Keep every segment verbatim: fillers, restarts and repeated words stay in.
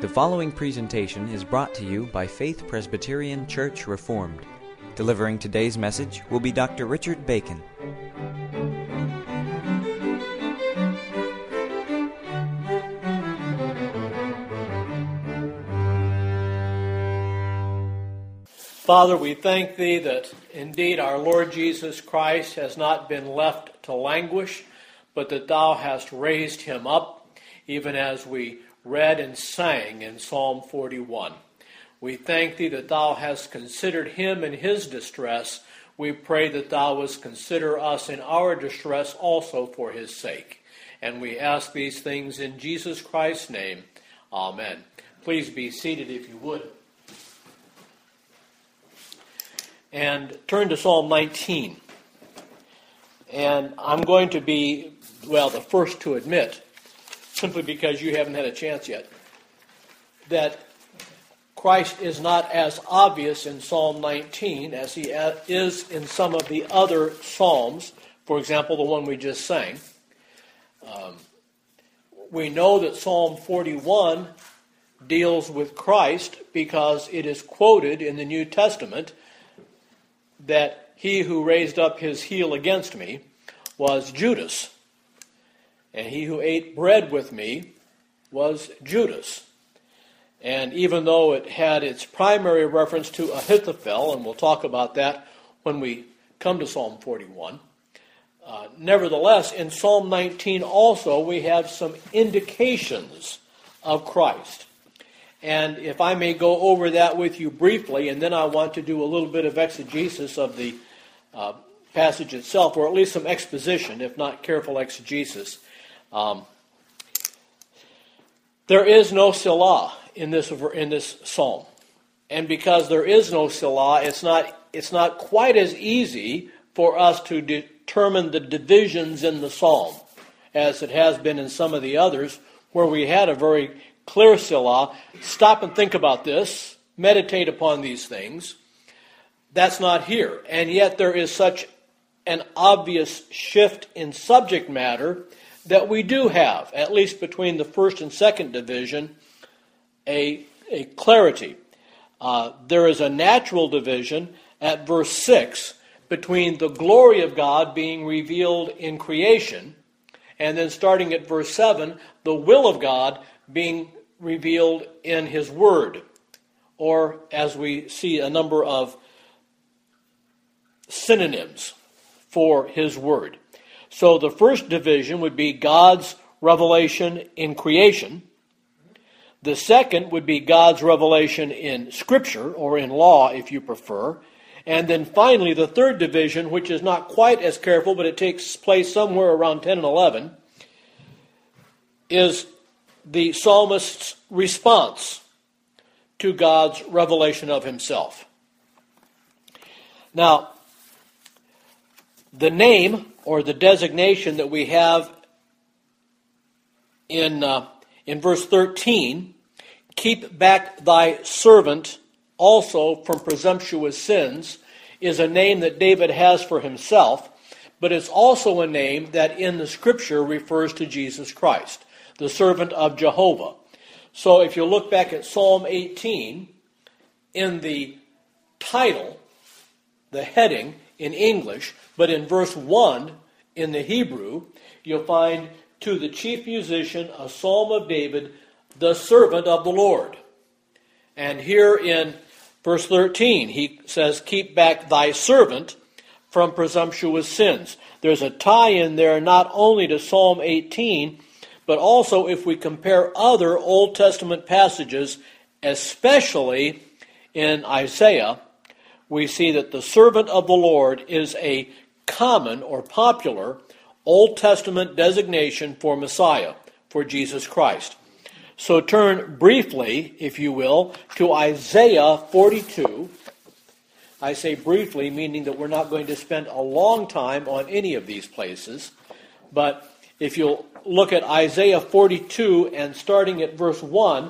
The following presentation is brought to you by Faith Presbyterian Church Reformed. Delivering today's message will be Doctor Richard Bacon. Father, we thank Thee that indeed our Lord Jesus Christ has not been left to languish, but that Thou hast raised Him up, even as we read and sang in Psalm forty-one. We thank Thee that Thou hast considered Him in His distress. We pray that Thou wouldst consider us in our distress also for His sake. And we ask these things in Jesus Christ's name. Amen. Please be seated if you would. And turn to Psalm nineteen. And I'm going to be, well, the first to admit, simply because you haven't had a chance yet, that Christ is not as obvious in Psalm nineteen as he is in some of the other Psalms. For example, the one we just sang. Um, we know that Psalm forty-one deals with Christ because it is quoted in the New Testament that he who raised up his heel against me was Judas, and he who ate bread with me was Judas. And even though it had its primary reference to Ahithophel, and we'll talk about that when we come to Psalm forty-one, uh, nevertheless, in Psalm nineteen also we have some indications of Christ. And if I may go over that with you briefly, and then I want to do a little bit of exegesis of the uh, passage itself, or at least some exposition, if not careful exegesis. Um, there is no Selah in this in this psalm, and because there is no Selah, it's not it's not quite as easy for us to determine the divisions in the psalm as it has been in some of the others, where we had a very clear Selah. Stop and think about this. Meditate upon these things. That's not here. And yet there is such an obvious shift in subject matter that we do have, at least between the first and second division, a, a clarity. Uh, there is a natural division at verse six between the glory of God being revealed in creation, and then starting at verse seven, the will of God being revealed in His Word, or as we see a number of synonyms for His Word. So the first division would be God's revelation in creation. The second would be God's revelation in Scripture, or in law if you prefer. And then finally the third division, which is not quite as careful, but it takes place somewhere around ten and eleven, is the psalmist's response to God's revelation of Himself. Now, the name or the designation that we have in uh, in verse thirteen, keep back thy servant also from presumptuous sins, is a name that David has for himself, but it's also a name that in the Scripture refers to Jesus Christ, the servant of Jehovah. So if you look back at Psalm eighteen, in the title, the heading in English, but in verse one in the Hebrew, you'll find, to the chief musician, a psalm of David, the servant of the Lord. And here in verse thirteen, he says, keep back thy servant from presumptuous sins. There's a tie-in there not only to Psalm eighteen, but also if we compare other Old Testament passages, especially in Isaiah, we see that the servant of the Lord is a common or popular Old Testament designation for Messiah, for Jesus Christ. So turn briefly, if you will, to Isaiah forty-two. I say briefly, meaning that we're not going to spend a long time on any of these places, but if you'll look at Isaiah forty-two and starting at verse one,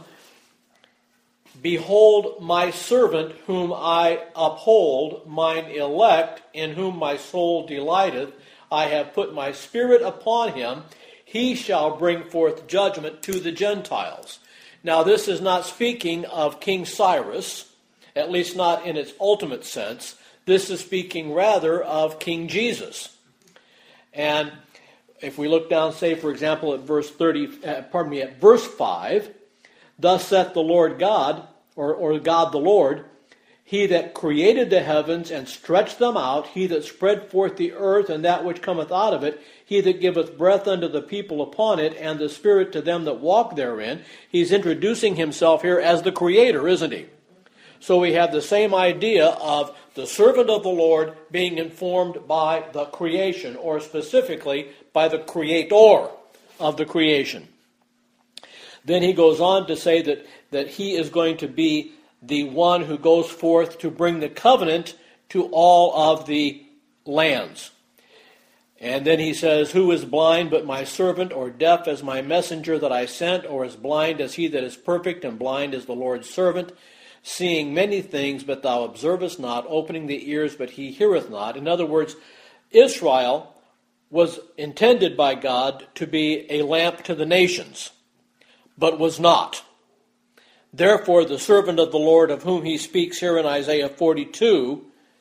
behold my servant whom I uphold, mine elect, in whom my soul delighteth. I have put my spirit upon him. He shall bring forth judgment to the Gentiles. Now, this is not speaking of King Cyrus, at least not in its ultimate sense. This is speaking rather of King Jesus. And if we look down, say, for example, at verse thirty, uh, pardon me, at verse five, thus saith the Lord God, or, or God the Lord, He that created the heavens and stretched them out, He that spread forth the earth and that which cometh out of it, He that giveth breath unto the people upon it, and the spirit to them that walk therein. He's introducing himself here as the creator, isn't he? So we have the same idea of the servant of the Lord being informed by the creation, or specifically by the creator of the creation. Then he goes on to say that, that he is going to be the one who goes forth to bring the covenant to all of the lands. And then he says, who is blind but my servant, or deaf as my messenger that I sent, or as blind as he that is perfect, and blind as the Lord's servant, seeing many things, but thou observest not, opening the ears, but he heareth not. In other words, Israel was intended by God to be a lamp to the nations, but was not. Therefore, the servant of the Lord of whom he speaks here in Isaiah forty-two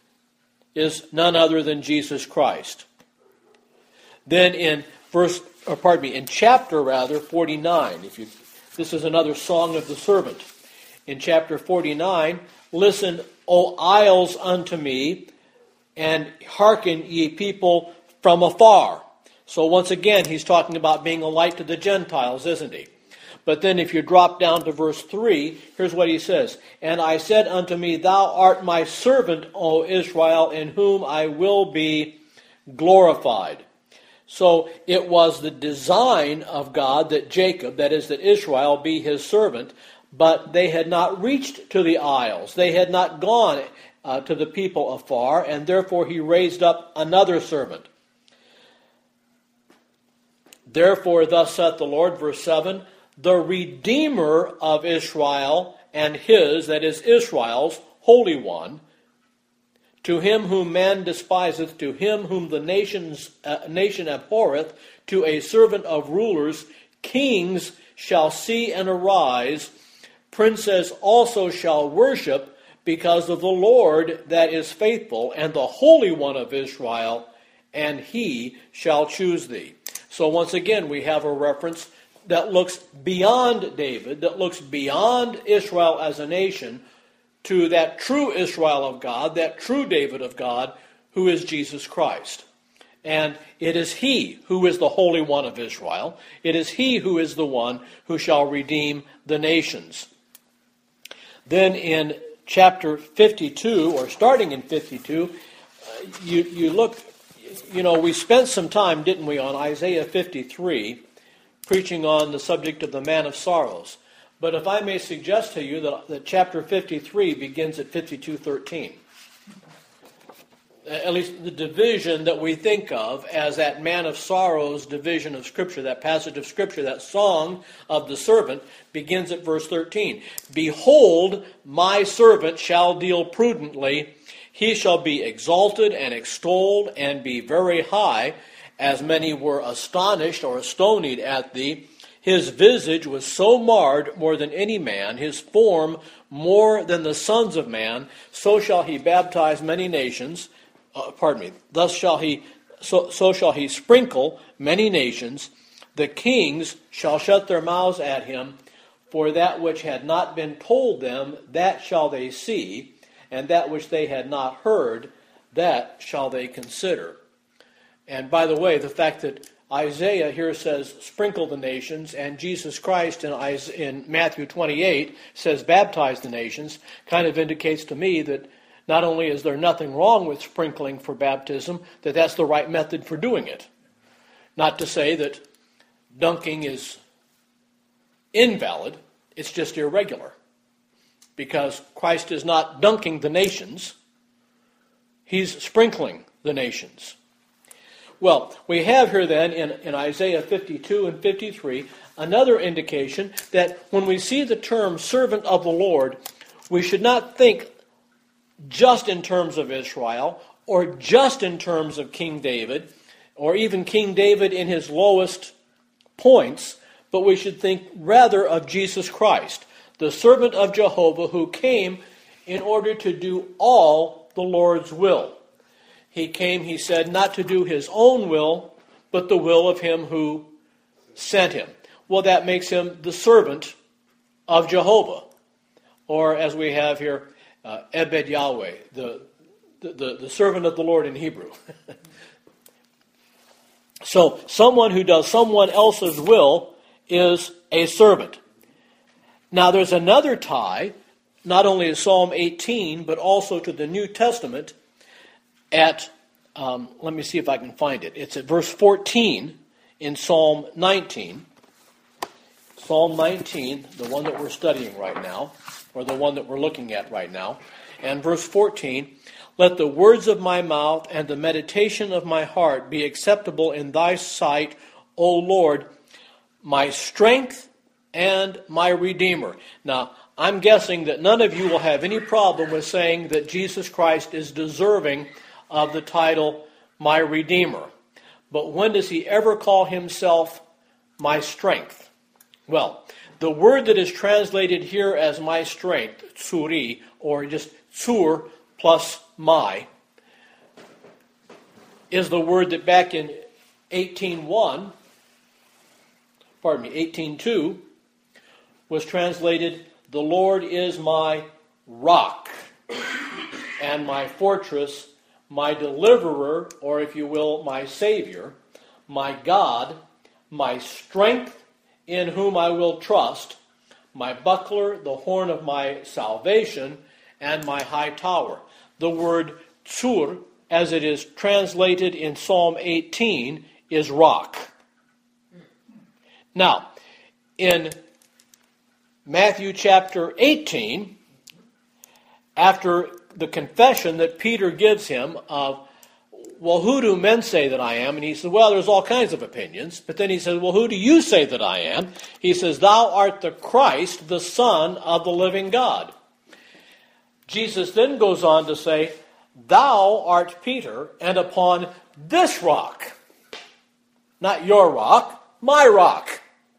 is none other than Jesus Christ. Then in verse, or pardon me, in chapter rather forty-nine, if you, this is another song of the servant. In chapter forty-nine, listen, O isles, unto me, and hearken, ye people from afar. So once again, he's talking about being a light to the Gentiles, isn't he? But then if you drop down to verse three, here's what he says. And I said unto me, thou art my servant, O Israel, in whom I will be glorified. So it was the design of God that Jacob, that is, that Israel, be his servant, but they had not reached to the isles. They had not gone uh, to the people afar, and therefore he raised up another servant. Therefore, thus saith the Lord, verse seven, the Redeemer of Israel and his, that is Israel's, Holy One, to him whom man despiseth, to him whom the nations, uh, nation abhorreth, to a servant of rulers, kings shall see and arise, princes also shall worship, because of the Lord that is faithful, and the Holy One of Israel, and he shall choose thee. So once again, we have a reference that looks beyond David, that looks beyond Israel as a nation, to that true Israel of God, that true David of God, who is Jesus Christ. And it is he who is the Holy One of Israel. It is he who is the one who shall redeem the nations. Then in chapter fifty-two, or starting in fifty-two, uh, you, you look, you know, we spent some time, didn't we, on Isaiah fifty-three, preaching on the subject of the man of sorrows. But if I may suggest to you that, that chapter fifty-three begins at fifty-two thirteen. At least the division that we think of as that man of sorrows division of Scripture, that passage of Scripture, that song of the servant, begins at verse thirteen. Behold, my servant shall deal prudently. He shall be exalted and extolled and be very high, as many were astonished or astonied at thee. His visage was so marred more than any man, his form more than the sons of man. So shall he baptize many nations. Uh, pardon me. Thus shall he, so, so shall he sprinkle many nations. The kings shall shut their mouths at him. For that which had not been told them, that shall they see, and that which they had not heard, that shall they consider. And by the way, the fact that Isaiah here says, sprinkle the nations, and Jesus Christ in, in Matthew twenty-eight says, baptize the nations, kind of indicates to me that not only is there nothing wrong with sprinkling for baptism, that that's the right method for doing it. Not to say that dunking is invalid, it's just irregular. Because Christ is not dunking the nations, he's sprinkling the nations. Well, we have here then in, in Isaiah fifty-two and fifty-three another indication that when we see the term servant of the Lord, we should not think just in terms of Israel or just in terms of King David or even King David in his lowest points, but we should think rather of Jesus Christ, the servant of Jehovah who came in order to do all the Lord's will. He came, he said, not to do his own will, but the will of him who sent him. Well, that makes him the servant of Jehovah. Or as we have here, uh, Ebed Yahweh, the, the, the servant of the Lord in Hebrew. So someone who does someone else's will is a servant. Now there's another tie, not only to Psalm eighteen, but also to the New Testament at, um, let me see if I can find it. It's at verse fourteen in Psalm nineteen. Psalm nineteen, the one that we're studying right now, or the one that we're looking at right now. And verse fourteen, let the words of my mouth and the meditation of my heart be acceptable in thy sight, O Lord, my strength and my Redeemer. Now, I'm guessing that none of you will have any problem with saying that Jesus Christ is deserving of the title, my Redeemer. But when does he ever call himself my strength? Well, the word that is translated here as my strength, tsuri, or just tsur plus my, is the word that back in eighteen one, pardon me, eighteen two, was translated, the Lord is my rock and my fortress, my deliverer, or if you will, my Savior, my God, my strength in whom I will trust, my buckler, the horn of my salvation, and my high tower. The word tsur, as it is translated in Psalm eighteen, is rock. Now, in Matthew chapter eighteen, after the confession that Peter gives him of, well, who do men say that I am? And he says, well, there's all kinds of opinions. But then he says, well, who do you say that I am? He says, thou art the Christ, the Son of the living God. Jesus then goes on to say, thou art Peter, and upon this rock, not your rock, my rock,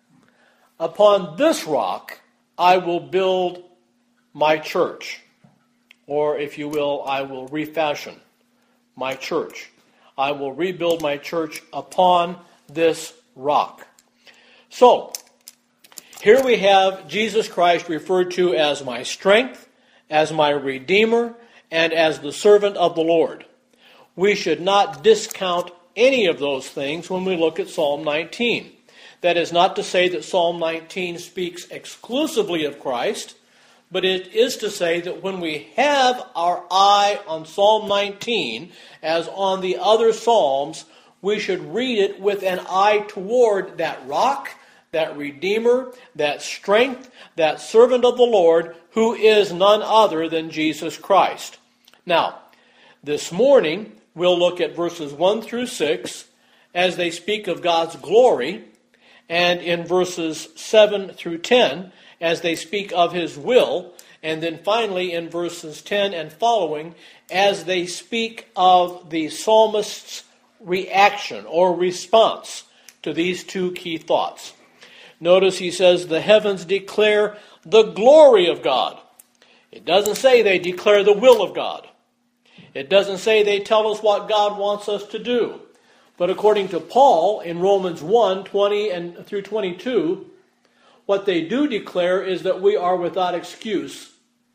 upon this rock I will build my church. Or, if you will, I will refashion my church. I will rebuild my church upon this rock. So, here we have Jesus Christ referred to as my strength, as my Redeemer, and as the servant of the Lord. We should not discount any of those things when we look at Psalm nineteen. That is not to say that Psalm nineteen speaks exclusively of Christ, but it is to say that when we have our eye on Psalm nineteen, as on the other Psalms, we should read it with an eye toward that rock, that Redeemer, that strength, that servant of the Lord, who is none other than Jesus Christ. Now, this morning, we'll look at verses one through six as they speak of God's glory, and in verses seven through ten as they speak of his will, and then finally in verses ten and following as they speak of the psalmist's reaction or response to these two key thoughts. Notice he says, the heavens declare the glory of God. It doesn't say they declare the will of God. It doesn't say they tell us what God wants us to do. But according to Paul in Romans one, twenty and through twenty-two, what they do declare is that we are without excuse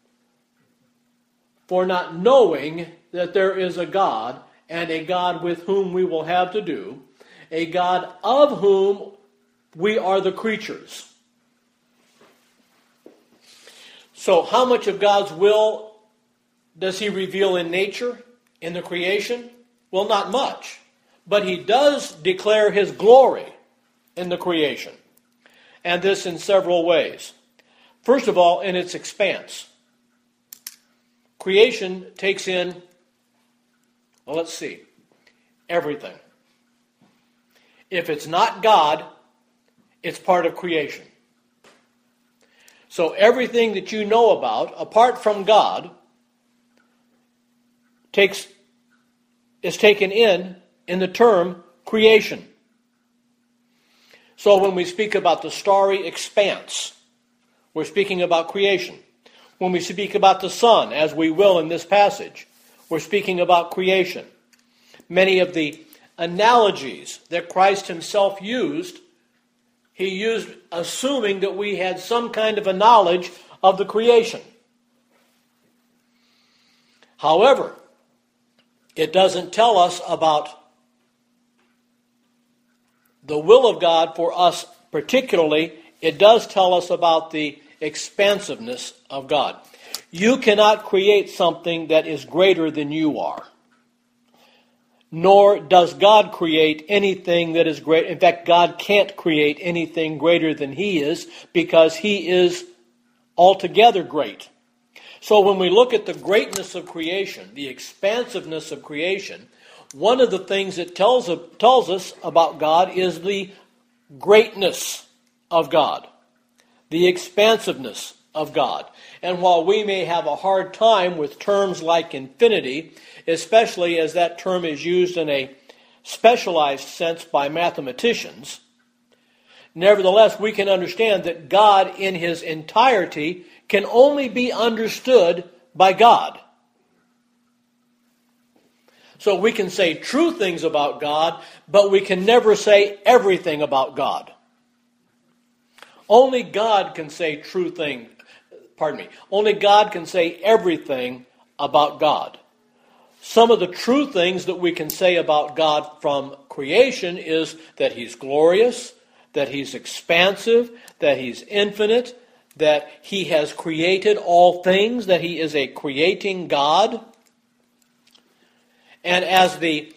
for not knowing that there is a God, and a God with whom we will have to do, a God of whom we are the creatures. So how much of God's will does he reveal in nature, in the creation? Well, not much. But he does declare his glory in the creation. And this in several ways. First of all, in its expanse. Creation takes in, well, let's see, everything. If it's not God, it's part of creation. So everything that you know about, apart from God, takes is taken in in the term creation. So when we speak about the starry expanse, we're speaking about creation. When we speak about the sun, as we will in this passage, we're speaking about creation. Many of the analogies that Christ himself used, he used assuming that we had some kind of a knowledge of the creation. However, it doesn't tell us about the will of God for us particularly. It does tell us about the expansiveness of God. You cannot create something that is greater than you are. Nor does God create anything that is great. In fact, God can't create anything greater than he is, because he is altogether great. So when we look at the greatness of creation, the expansiveness of creation, one of the things it tells, tells us about God is the greatness of God, the expansiveness of God. And while we may have a hard time with terms like infinity, especially as that term is used in a specialized sense by mathematicians, nevertheless we can understand that God in his entirety can only be understood by God. So we can say true things about God, but we can never say everything about God. Only God can say true things. Pardon me. Only God can say everything about God. Some of the true things that we can say about God from creation is that he's glorious, that he's expansive, that he's infinite, that he has created all things, that he is a creating God. And as the,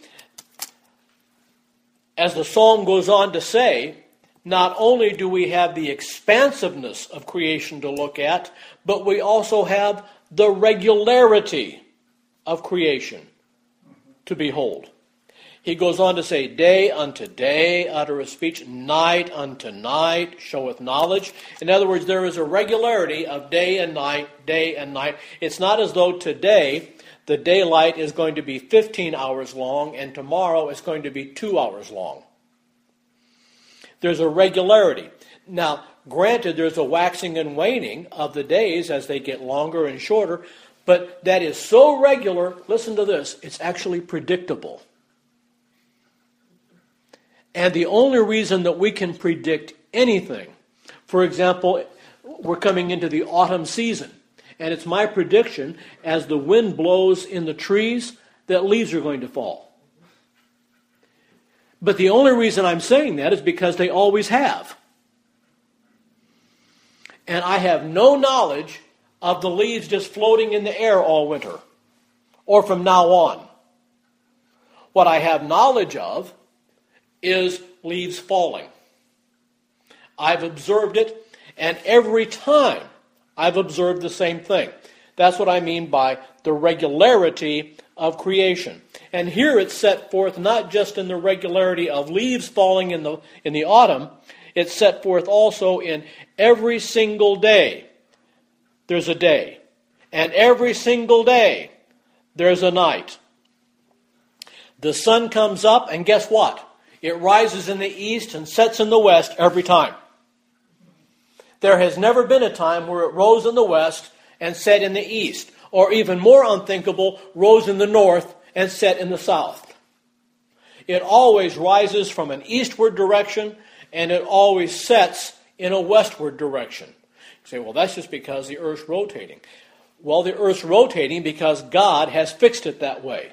as the psalm goes on to say, not only do we have the expansiveness of creation to look at, but we also have the regularity of creation to behold. He goes on to say, day unto day uttereth speech, night unto night showeth knowledge. In other words, there is a regularity of day and night, day and night. It's not as though today the daylight is going to be fifteen hours long and tomorrow it's going to be two hours long. There's a regularity. Now, granted, there's a waxing and waning of the days as they get longer and shorter, but that is so regular, listen to this, it's actually predictable. And the only reason that we can predict anything, for example, we're coming into the autumn season, and it's my prediction, as the wind blows in the trees, that leaves are going to fall. But the only reason I'm saying that is because they always have. And I have no knowledge of the leaves just floating in the air all winter, or from now on. What I have knowledge of is leaves falling. I've observed it, and every time I've observed the same thing. That's what I mean by the regularity of creation. And here it's set forth not just in the regularity of leaves falling in the in the autumn, it's set forth also in every single day there's a day. And every single day there's a night. The sun comes up, and guess what? It rises in the east and sets in the west every time. There has never been a time where it rose in the west and set in the east, or even more unthinkable, rose in the north and set in the south. It always rises from an eastward direction, and it always sets in a westward direction. You say, well, that's just because the earth's rotating. Well, the earth's rotating because God has fixed it that way.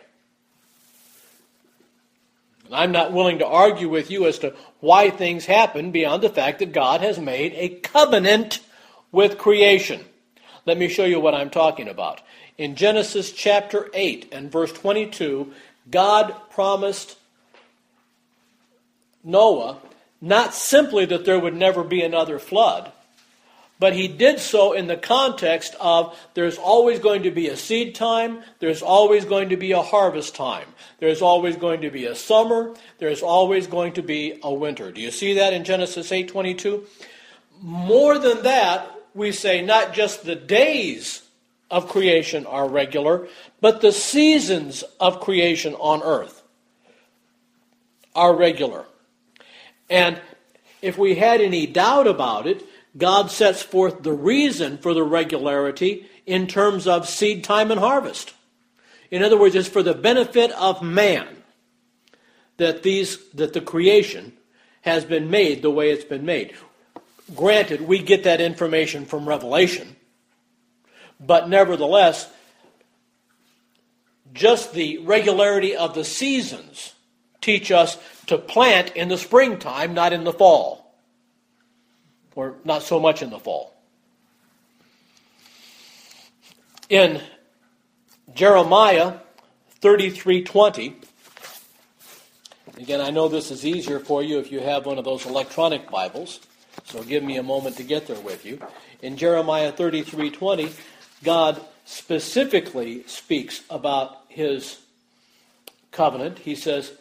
And I'm not willing to argue with you as to why things happen beyond the fact that God has made a covenant with creation. Let me show you what I'm talking about. In Genesis chapter eight and verse twenty-two, God promised Noah not simply that there would never be another flood, but he did so in the context of there's always going to be a seed time, there's always going to be a harvest time, there's always going to be a summer, there's always going to be a winter. Do you see that in Genesis eight twenty-two? More than that, we say not just the days of creation are regular, but the seasons of creation on earth are regular. And if we had any doubt about it, God sets forth the reason for the regularity in terms of seed time and harvest. In other words, it's for the benefit of man that these that the creation has been made the way it's been made. Granted, we get that information from Revelation, but nevertheless, just the regularity of the seasons teach us to plant in the springtime, not in the fall, or not so much in the fall. In Jeremiah thirty-three twenty, again, I know this is easier for you if you have one of those electronic Bibles, so give me a moment to get there with you. In Jeremiah thirty-three twenty, God specifically speaks about his covenant. He says,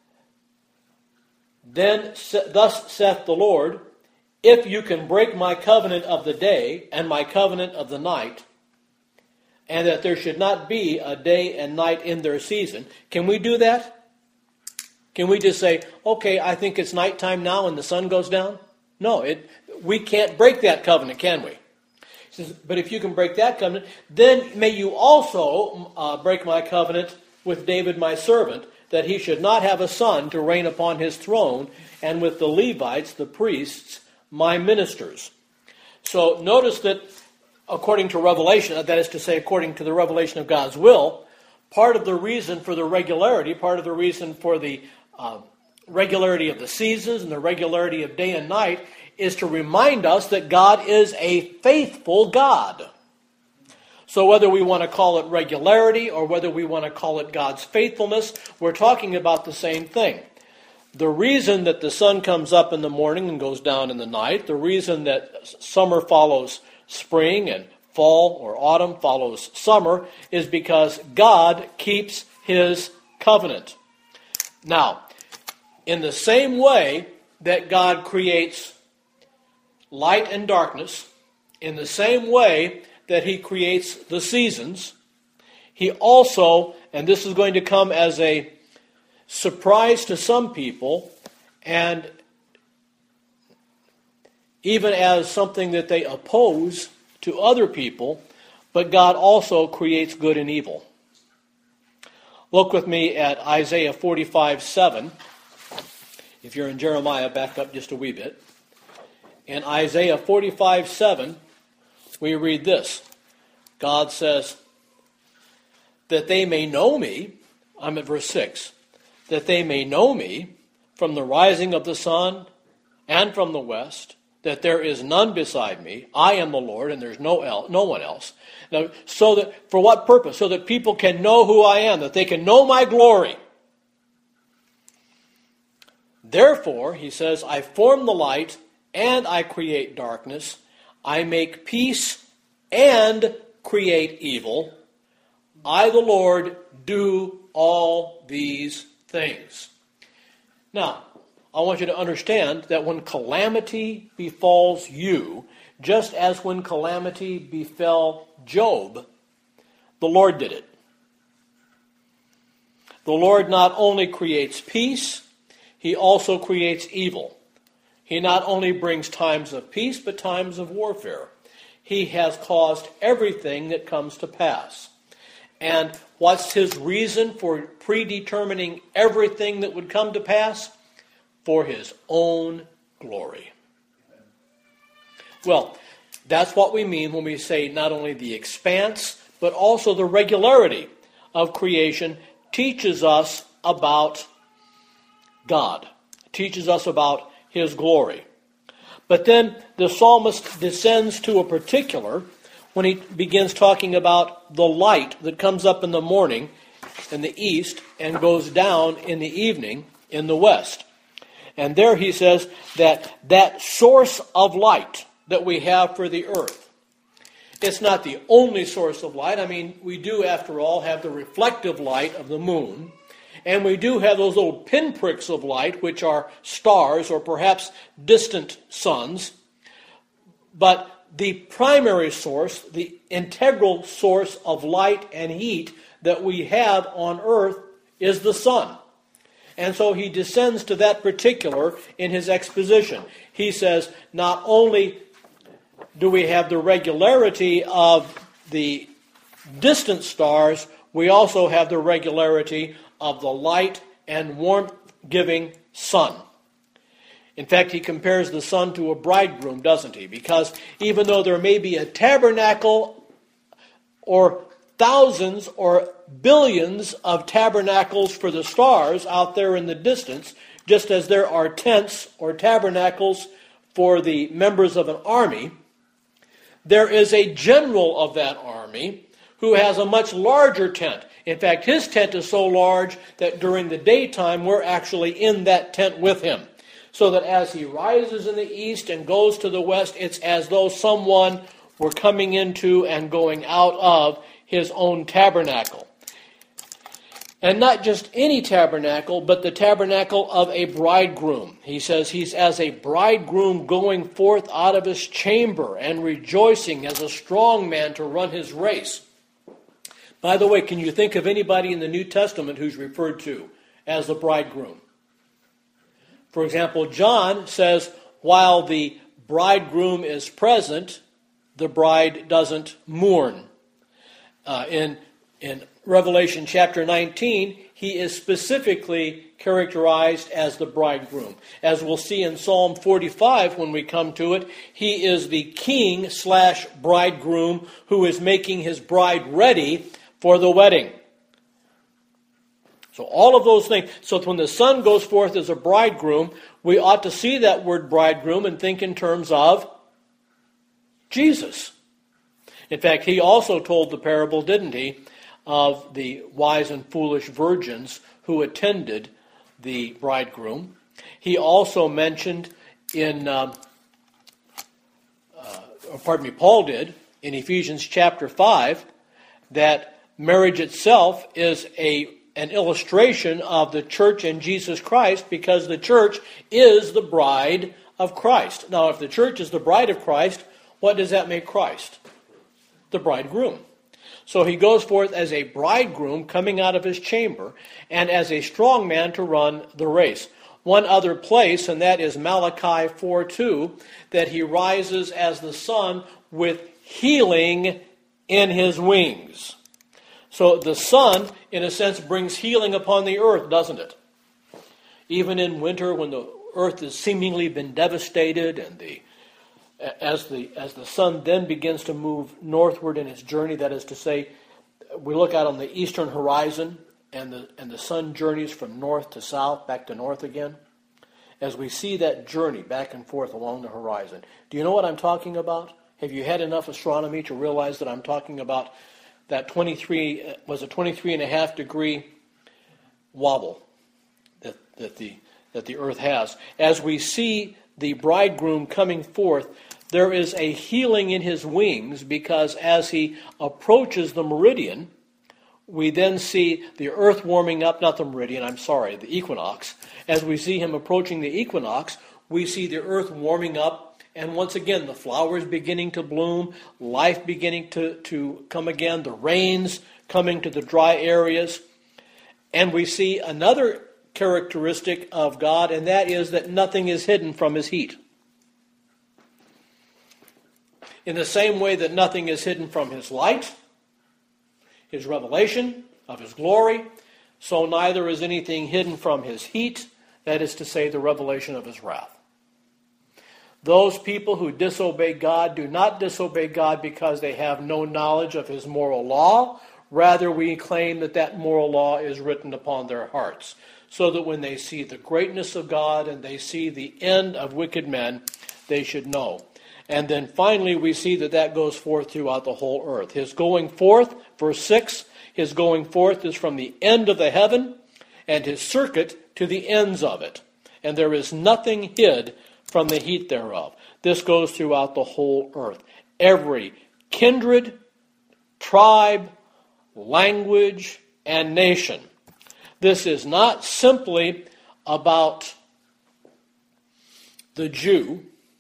"Then thus saith the Lord, if you can break my covenant of the day and my covenant of the night, and that there should not be a day and night in their season." Can we do that? Can we just say, okay, I think it's nighttime now and the sun goes down? No, it, we can't break that covenant, can we? He says, but if you can break that covenant, then may you also uh, break my covenant with David my servant, that he should not have a son to reign upon his throne, and with the Levites, the priests, my ministers. So notice that according to Revelation, that is to say, according to the revelation of God's will, part of the reason for the regularity, part of the reason for the uh, regularity of the seasons and the regularity of day and night is to remind us that God is a faithful God. So whether we want to call it regularity or whether we want to call it God's faithfulness, we're talking about the same thing. The reason that the sun comes up in the morning and goes down in the night, the reason that summer follows spring and fall or autumn follows summer is because God keeps his covenant. Now, in the same way that God creates light and darkness, in the same way that he creates the seasons, he also, and this is going to come as a surprise to some people, and even as something that they oppose to other people, but God also creates good and evil. Look with me at Isaiah forty-five seven. If you're in Jeremiah, back up just a wee bit. In Isaiah forty-five seven, we read this. God says, that they may know me, I'm at verse six, that they may know me from the rising of the sun and from the west, that there is none beside me. I am the Lord, and there's no el- no one else. Now, so that for what purpose? So that people can know who I am, that they can know my glory. Therefore, he says, I form the light and I create darkness. I make peace and create evil. I, the Lord, do all these things. Now, I want you to understand that when calamity befalls you, just as when calamity befell Job, the Lord did it. The Lord not only creates peace, he also creates evil. He not only brings times of peace, but times of warfare. He has caused everything that comes to pass. And what's his reason for predetermining everything that would come to pass? For his own glory. Well, that's what we mean when we say not only the expanse, but also the regularity of creation teaches us about God, teaches us about his glory. But then the psalmist descends to a particular when he begins talking about the light that comes up in the morning in the east and goes down in the evening in the west. And there he says that that source of light that we have for the earth, it's not the only source of light. I mean, we do, after all, have the reflective light of the moon. And we do have those little pinpricks of light, which are stars or perhaps distant suns. But the primary source, the integral source of light and heat that we have on earth is the sun. And so he descends to that particular in his exposition. He says, not only do we have the regularity of the distant stars, we also have the regularity of the light and warmth-giving sun. In fact, he compares the sun to a bridegroom, doesn't he? Because even though there may be a tabernacle or thousands or billions of tabernacles for the stars out there in the distance, just as there are tents or tabernacles for the members of an army, there is a general of that army who has a much larger tent. In fact, his tent is so large that during the daytime we're actually in that tent with him. So that as he rises in the east and goes to the west, it's as though someone were coming into and going out of his own tabernacle. And not just any tabernacle, but the tabernacle of a bridegroom. He says he's as a bridegroom going forth out of his chamber and rejoicing as a strong man to run his race. By the way, can you think of anybody in the New Testament who's referred to as the bridegroom? For example, John says, while the bridegroom is present, the bride doesn't mourn. Uh, in, in Revelation chapter nineteen, he is specifically characterized as the bridegroom. As we'll see in Psalm forty-five when we come to it, he is the king slash bridegroom who is making his bride ready for the wedding. So all of those things. So when the son goes forth as a bridegroom, we ought to see that word bridegroom and think in terms of Jesus. In fact, he also told the parable, didn't he, of the wise and foolish virgins who attended the bridegroom. He also mentioned in, um, uh, pardon me, Paul did, in Ephesians chapter five, that marriage itself is a an illustration of the church and Jesus Christ, because the church is the bride of Christ. Now, if the church is the bride of Christ, what does that make Christ? The bridegroom. So he goes forth as a bridegroom coming out of his chamber and as a strong man to run the race. One other place, and that is Malachi four two, that he rises as the sun with healing in his wings. So the sun, in a sense, brings healing upon the earth, doesn't it? Even in winter, when the earth has seemingly been devastated, and the as the as the sun then begins to move northward in its journey, that is to say, we look out on the eastern horizon, and the and the sun journeys from north to south, back to north again. As we see that journey back and forth along the horizon, do you know what I'm talking about? Have you had enough astronomy to realize that I'm talking about that twenty-three, was a twenty-three and a half degree wobble that, that the that the earth has? As we see the bridegroom coming forth, there is a healing in his wings, because as he approaches the meridian, we then see the earth warming up, not the meridian, I'm sorry, the equinox. As we see him approaching the equinox, we see the earth warming up. And once again, the flowers beginning to bloom, life beginning to, to come again, the rains coming to the dry areas. And we see another characteristic of God, and that is that nothing is hidden from his heat. In the same way that nothing is hidden from his light, his revelation of his glory, so neither is anything hidden from his heat, that is to say, the revelation of his wrath. Those people who disobey God do not disobey God because they have no knowledge of his moral law. Rather, we claim that that moral law is written upon their hearts, so that when they see the greatness of God and they see the end of wicked men, they should know. And then finally, we see that that goes forth throughout the whole earth. His going forth, verse six, his going forth is from the end of the heaven, and his circuit to the ends of it. And there is nothing hid from the heat thereof. This goes throughout the whole earth. Every kindred, tribe, language, and nation. This is not simply about the Jew.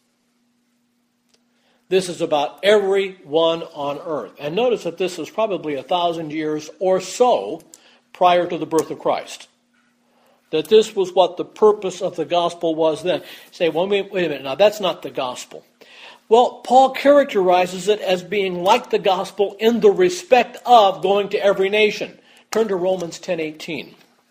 This is about everyone on earth. And notice that this is probably a thousand years or so prior to the birth of Christ. that this was what the purpose of the gospel was then. You say, well, wait, wait a minute, now that's not the gospel. Well, Paul characterizes it as being like the gospel in the respect of going to every nation. Turn to Romans ten eighteen.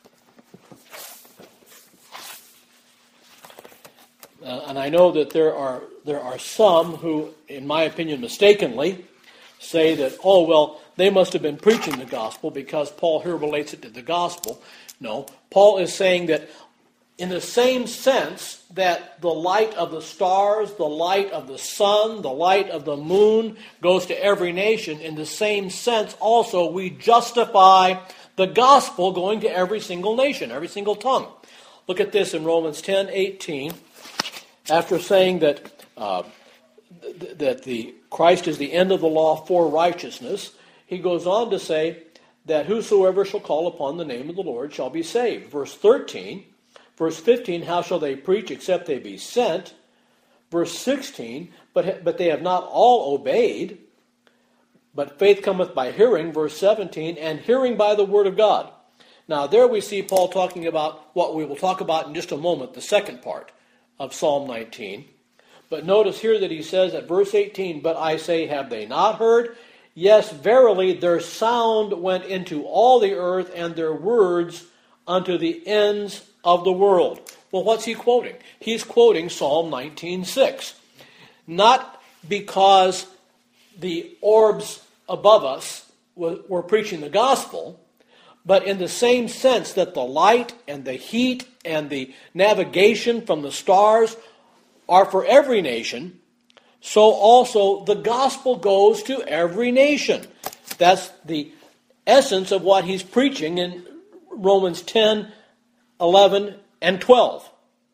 Uh, and I know that there are there are some who, in my opinion, mistakenly say that, oh, well, they must have been preaching the gospel because Paul here relates it to the gospel. No, Paul is saying that in the same sense that the light of the stars, the light of the sun, the light of the moon goes to every nation, in the same sense also we justify the gospel going to every single nation, every single tongue. Look at this in Romans ten eighteen. After saying that uh, th- that the Christ is the end of the law for righteousness, he goes on to say that whosoever shall call upon the name of the Lord shall be saved. Verse thirteen, verse fifteen, how shall they preach except they be sent? Verse sixteen, but but they have not all obeyed. But faith cometh by hearing, verse seventeen, and hearing by the word of God. Now there we see Paul talking about what we will talk about in just a moment, the second part of Psalm nineteen. But notice here that he says at verse eighteen, but I say, have they not heard? Yes, verily, their sound went into all the earth, and their words unto the ends of the world. Well, what's he quoting? He's quoting Psalm nineteen six. Not because the orbs above us were preaching the gospel, but in the same sense that the light and the heat and the navigation from the stars are for every nation, so also the gospel goes to every nation. That's the essence of what he's preaching in Romans ten, eleven, and twelve.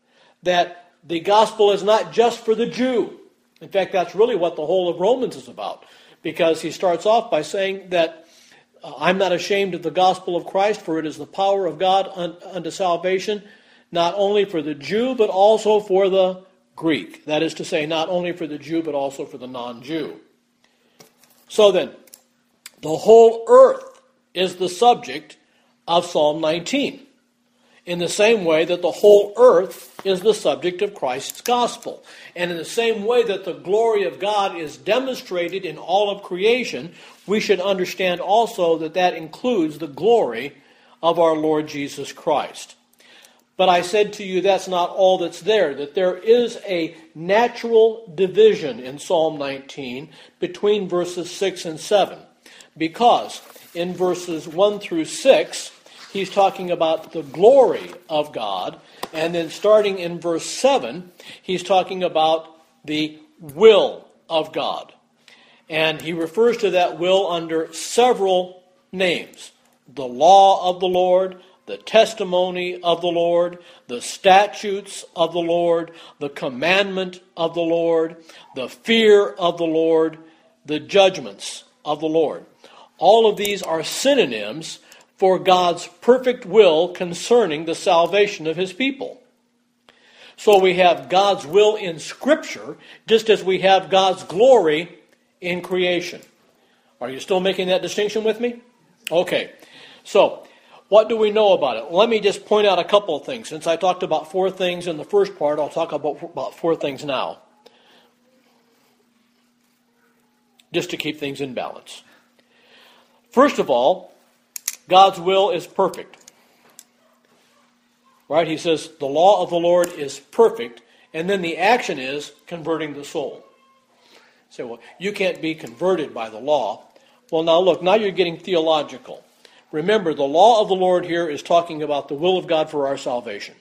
That the gospel is not just for the Jew. In fact, that's really what the whole of Romans is about. Because he starts off by saying that Uh, I'm not ashamed of the gospel of Christ, for it is the power of God un- unto salvation, not only for the Jew, but also for the Greek. That is to say, not only for the Jew, but also for the non-Jew. So then, the whole earth is the subject of Psalm nineteen, in the same way that the whole earth is the subject of Christ's gospel. And in the same way that the glory of God is demonstrated in all of creation, we should understand also that that includes the glory of our Lord Jesus Christ. But I said to you that's not all that's there, that there is a natural division in Psalm nineteen between verses six and seven. Because in verses one through six, he's talking about the glory of God. And then starting in verse seven, he's talking about the will of God. And he refers to that will under several names. The law of the Lord, the testimony of the Lord, the statutes of the Lord, the commandment of the Lord, the fear of the Lord, the judgments of the Lord. All of these are synonyms for God's perfect will concerning the salvation of his people. So we have God's will in Scripture, just as we have God's glory in creation. Are you still making that distinction with me? Okay. So, what do we know about it? Let me just point out a couple of things. Since I talked about four things in the first part, I'll talk about, about four things now. Just to keep things in balance. First of all, God's will is perfect. Right? He says the law of the Lord is perfect, and then the action is converting the soul. Say, well, you can't be converted by the law. Well, now look, now you're getting theological. Remember, the law of the Lord here is talking about the will of God for our salvation.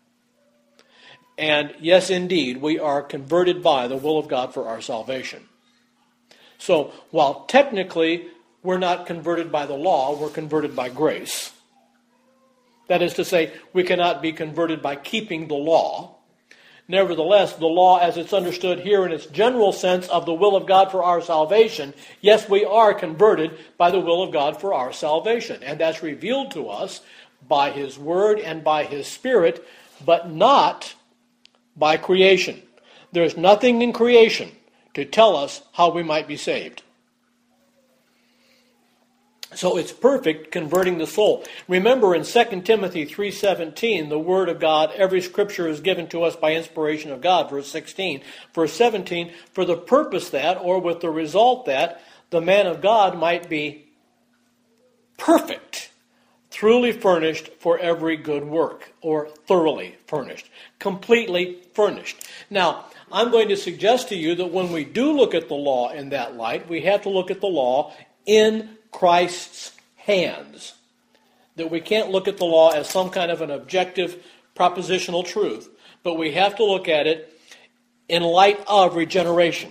And yes, indeed, we are converted by the will of God for our salvation. So, while technically we're not converted by the law, we're converted by grace. That is to say, we cannot be converted by keeping the law. Nevertheless, the law as it's understood here in its general sense of the will of God for our salvation, yes, we are converted by the will of God for our salvation. And that's revealed to us by His Word and by His Spirit, but not by creation. There's nothing in creation to tell us how we might be saved. So it's perfect, converting the soul. Remember in Second Timothy three seventeen, the Word of God, every Scripture is given to us by inspiration of God, verse sixteen. Verse seventeen, for the purpose that, or with the result that, the man of God might be perfect, truly furnished for every good work, or thoroughly furnished, completely furnished. Now, I'm going to suggest to you that when we do look at the law in that light, we have to look at the law in Christ's hands. That we can't look at the law as some kind of an objective propositional truth, but we have to look at it in light of regeneration.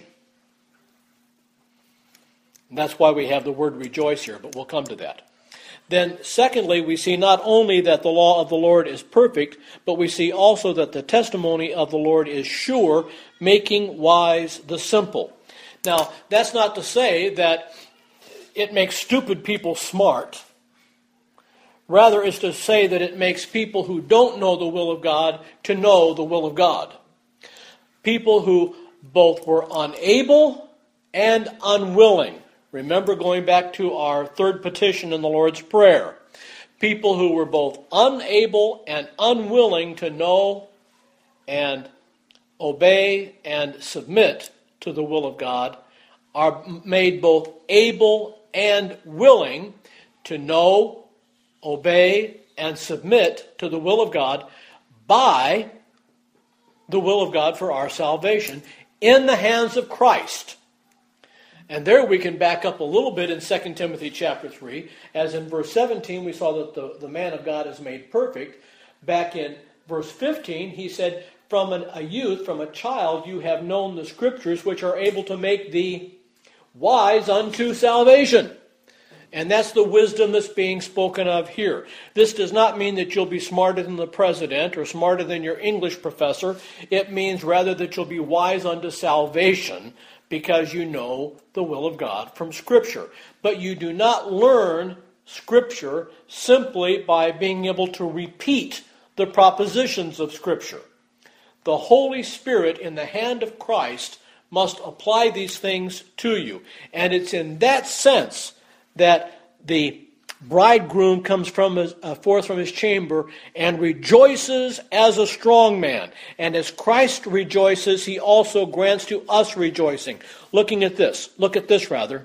And that's why we have the word rejoice here, but we'll come to that. Then, secondly, we see not only that the law of the Lord is perfect, but we see also that the testimony of the Lord is sure, making wise the simple. Now, that's not to say that it makes stupid people smart. Rather, it's to say that it makes people who don't know the will of God to know the will of God. People who both were unable and unwilling. Remember going back to our third petition in the Lord's Prayer. People who were both unable and unwilling to know and obey and submit to the will of God are made both able and willing to know, obey, and submit to the will of God by the will of God for our salvation in the hands of Christ. And there we can back up a little bit in Second Timothy chapter three, as in verse seventeen we saw that the, the man of God is made perfect. Back in verse fifteen he said, from an, a youth, from a child, you have known the Scriptures which are able to make thee wise unto salvation. And that's the wisdom that's being spoken of here. This does not mean that you'll be smarter than the president or smarter than your English professor. It means rather that you'll be wise unto salvation because you know the will of God from Scripture. But you do not learn Scripture simply by being able to repeat the propositions of Scripture. The Holy Spirit in the hand of Christ must apply these things to you. And it's in that sense that the bridegroom comes from his, uh, forth from his chamber and rejoices as a strong man. And as Christ rejoices, he also grants to us rejoicing. Looking at this, look at this rather.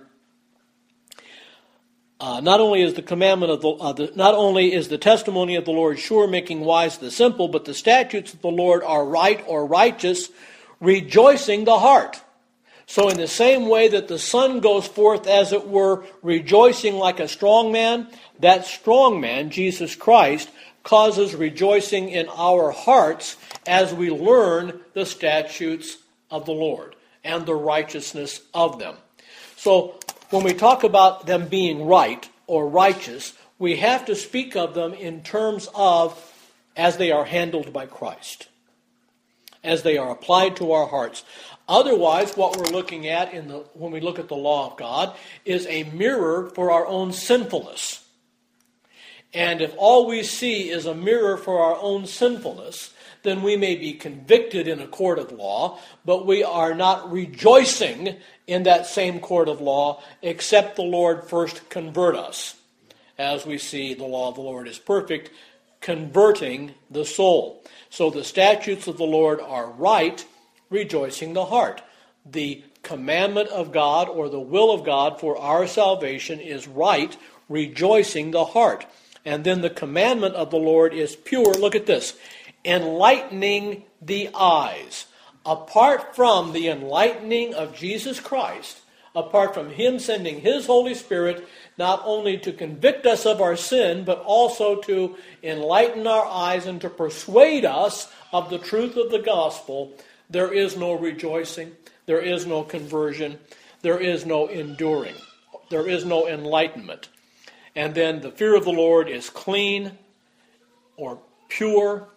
Uh, not only is the commandment of the, uh, the not only is the testimony of the Lord sure, making wise the simple, but the statutes of the Lord are right or righteous, rejoicing the heart. So in the same way that the Son goes forth, as it were, rejoicing like a strong man, that strong man, Jesus Christ, causes rejoicing in our hearts as we learn the statutes of the Lord and the righteousness of them. So when we talk about them being right or righteous, we have to speak of them in terms of as they are handled by Christ, as they are applied to our hearts. Otherwise, what we're looking at in the when we look at the law of God is a mirror for our own sinfulness. And if all we see is a mirror for our own sinfulness, then we may be convicted in a court of law, but we are not rejoicing in that same court of law, except the Lord first convert us. As we see, the law of the Lord is perfect, converting the soul. So the statutes of the Lord are right, rejoicing the heart. The commandment of God or the will of God for our salvation is right, rejoicing the heart. And then the commandment of the Lord is pure. Look at this. Enlightening the eyes. Apart from the enlightening of Jesus Christ, apart from Him sending His Holy Spirit not only to convict us of our sin, but also to enlighten our eyes and to persuade us of the truth of the gospel, there is no rejoicing, there is no conversion, there is no enduring, there is no enlightenment. And then the fear of the Lord is clean or pure.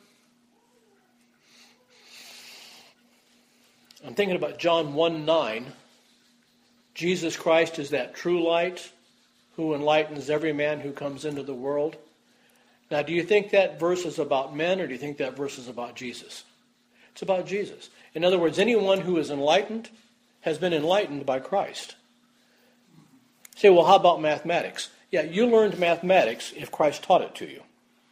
I'm thinking about John one nine. Jesus Christ is that true light who enlightens every man who comes into the world. Now, do you think that verse is about men, or do you think that verse is about Jesus? It's about Jesus. In other words, anyone who is enlightened has been enlightened by Christ. You say, well, how about mathematics? Yeah, you learned mathematics if Christ taught it to you.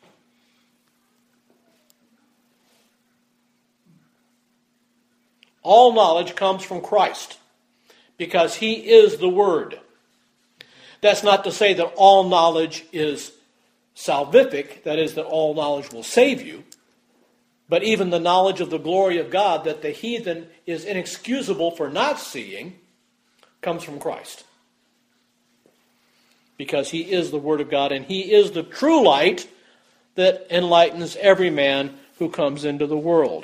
All knowledge comes from Christ because he is the Word. That's not to say that all knowledge is salvific, that is, that all knowledge will save you. But even the knowledge of the glory of God that the heathen is inexcusable for not seeing comes from Christ. Because he is the Word of God and he is the true light that enlightens every man who comes into the world.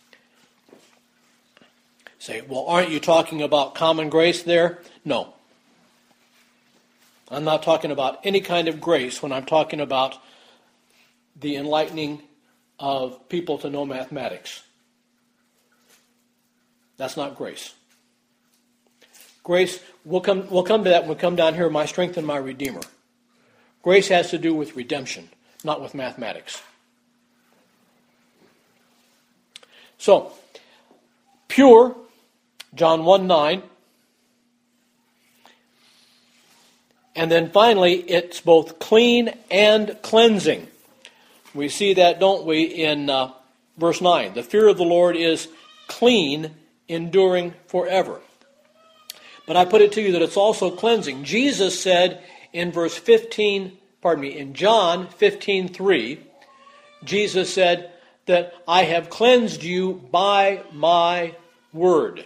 Say, well, aren't you talking about common grace there? No. I'm not talking about any kind of grace when I'm talking about the enlightening of people to know mathematics. That's not grace. Grace, we'll come, we'll come to that when we come down here, my strength and my Redeemer. Grace has to do with redemption, not with mathematics. So, pure, John one nine. And then finally, it's both clean and cleansing. We see that, don't we, in uh, verse nine. The fear of the Lord is clean, enduring forever. But I put it to you that it's also cleansing. Jesus said in verse fifteen, pardon me, in John fifteen three, Jesus said that I have cleansed you by my word.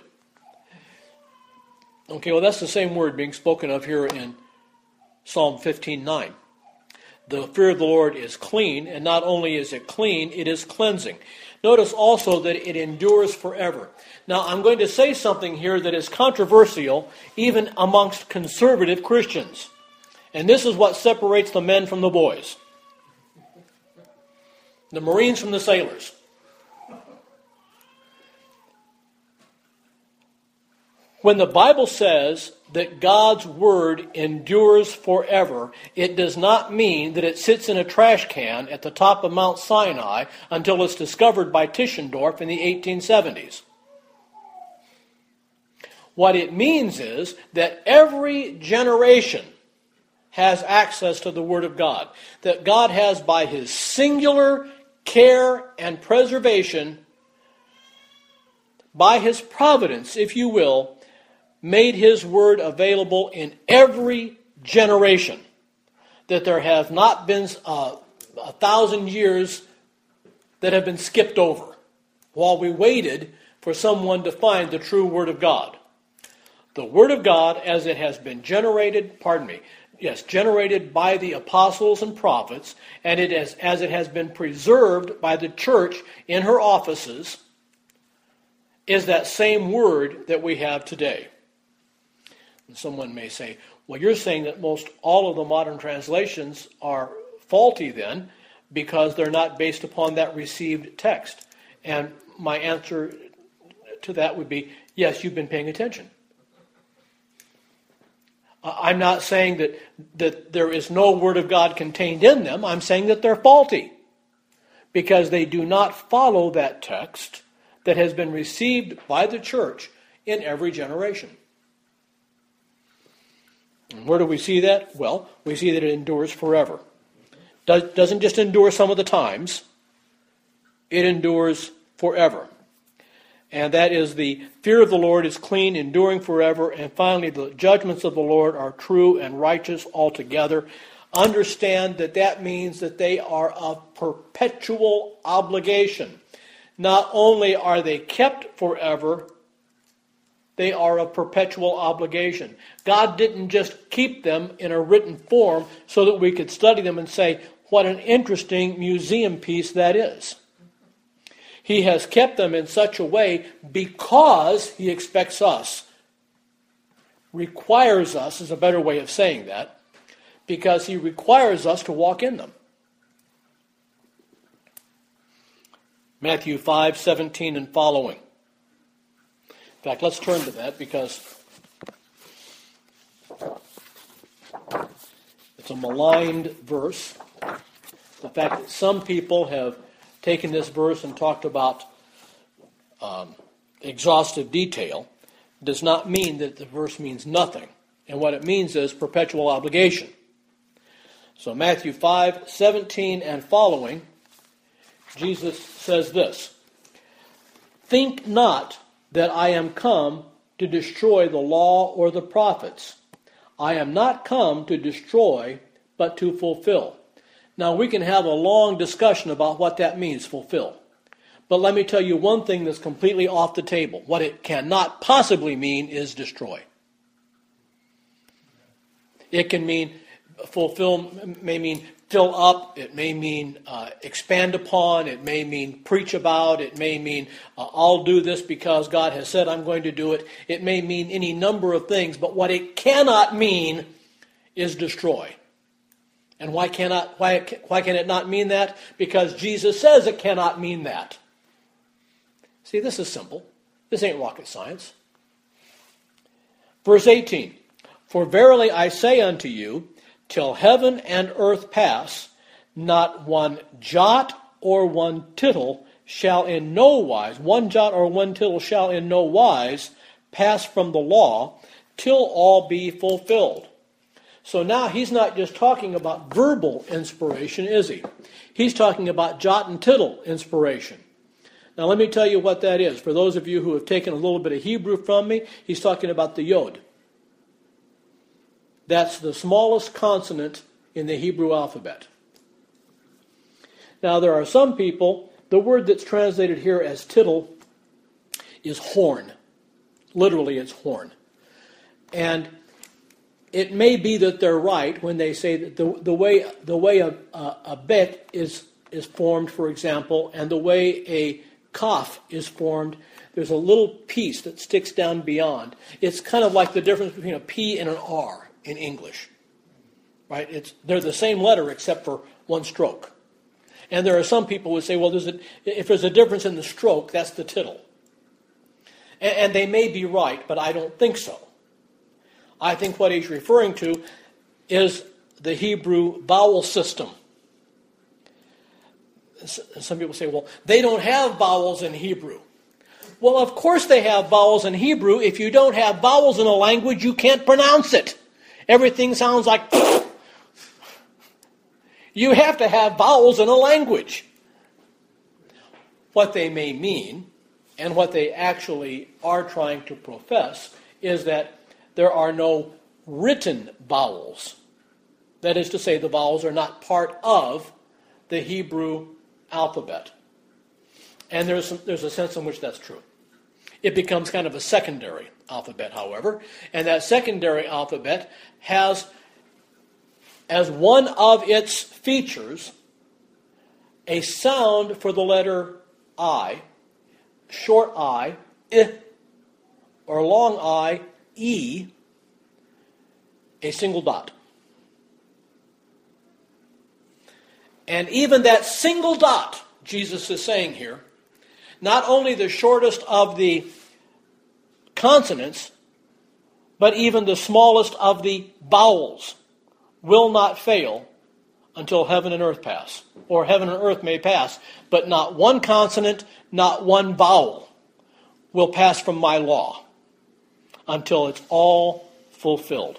Okay, well that's the same word being spoken of here in Psalm fifteen nine. The fear of the Lord is clean, and not only is it clean, it is cleansing. Notice also that it endures forever. Now, I'm going to say something here that is controversial even amongst conservative Christians. And this is what separates the men from the boys. The Marines from the sailors. When the Bible says that God's Word endures forever, it does not mean that it sits in a trash can at the top of Mount Sinai until it's discovered by Tischendorf in the eighteen seventies. What it means is that every generation has access to the Word of God. That God has, by His singular care and preservation, by His providence, if you will, made His Word available in every generation. That there have not been uh, a thousand years that have been skipped over while we waited for someone to find the true Word of God. The Word of God, as it has been generated, pardon me, yes, generated by the apostles and prophets, and it is, as it has been preserved by the church in her offices, is that same Word that we have today. And someone may say, well, you're saying that most all of the modern translations are faulty then because they're not based upon that received text. And my answer to that would be, yes, you've been paying attention. I'm not saying that, that there is no Word of God contained in them. I'm saying that they're faulty because they do not follow that text that has been received by the church in every generation. And where do we see that? Well, we see that it endures forever. Does, doesn't just endure some of the times. It endures forever. And that is the fear of the Lord is clean, enduring forever. And finally, the judgments of the Lord are true and righteous altogether. Understand that that means that they are of perpetual obligation. Not only are they kept forever, they are of perpetual obligation. God didn't just keep them in a written form so that we could study them and say, what an interesting museum piece that is. He has kept them in such a way because He expects us, requires us is a better way of saying that, because He requires us to walk in them. Matthew five seventeen and following. In fact, let's turn to that because it's a maligned verse. The fact that some people have taken this verse and talked about um, exhaustive detail does not mean that the verse means nothing. And what it means is perpetual obligation. So Matthew five, seventeen and following, Jesus says this, "Think not that I am come to destroy the law or the prophets. I am not come to destroy, but to fulfill." Now we can have a long discussion about what that means, fulfill. But let me tell you one thing that's completely off the table. What it cannot possibly mean is destroy. It can mean, fulfill may mean fill up, it may mean uh, expand upon, it may mean preach about, it may mean uh, I'll do this because God has said I'm going to do it. It may mean any number of things, but what it cannot mean is destroy. And why cannot? Why, why can it not mean that? Because Jesus says it cannot mean that. See, this is simple. This ain't rocket science. Verse eighteen, "For verily I say unto you, till heaven and earth pass, not one jot or one tittle shall in no wise, one jot or one tittle shall in no wise pass from the law, till all be fulfilled." So now he's not just talking about verbal inspiration, is he? He's talking about jot and tittle inspiration. Now let me tell you what that is. For those of you who have taken a little bit of Hebrew from me, he's talking about the yod. That's the smallest consonant in the Hebrew alphabet. Now there are some people, the word that's translated here as tittle is horn. Literally it's horn. And it may be that they're right when they say that the, the way the way a, a, a bet is, is formed, for example, and the way a kaf is formed, there's a little piece that sticks down beyond. It's kind of like the difference between a P and an R in English. Right? It's they're the same letter except for one stroke. And there are some people who say, well, there's a, if there's a difference in the stroke, that's the tittle. And, and they may be right, but I don't think so. I think what he's referring to is the Hebrew vowel system. Some people say, well, they don't have vowels in Hebrew. Well, of course they have vowels in Hebrew. If you don't have vowels in a language, you can't pronounce it. Everything sounds like... You have to have vowels in a language. What they may mean, and what they actually are trying to profess, is that there are no written vowels. That is to say, the vowels are not part of the Hebrew alphabet. And there's some, there's a sense in which that's true. It becomes kind of a secondary alphabet, however, and that secondary alphabet has, as one of its features, a sound for the letter I, short I, I, or long I, E, a single dot. And even that single dot, Jesus is saying here, not only the shortest of the consonants, but even the smallest of the vowels will not fail until heaven and earth pass. Or heaven and earth may pass, but not one consonant, not one vowel will pass from my law until it's all fulfilled.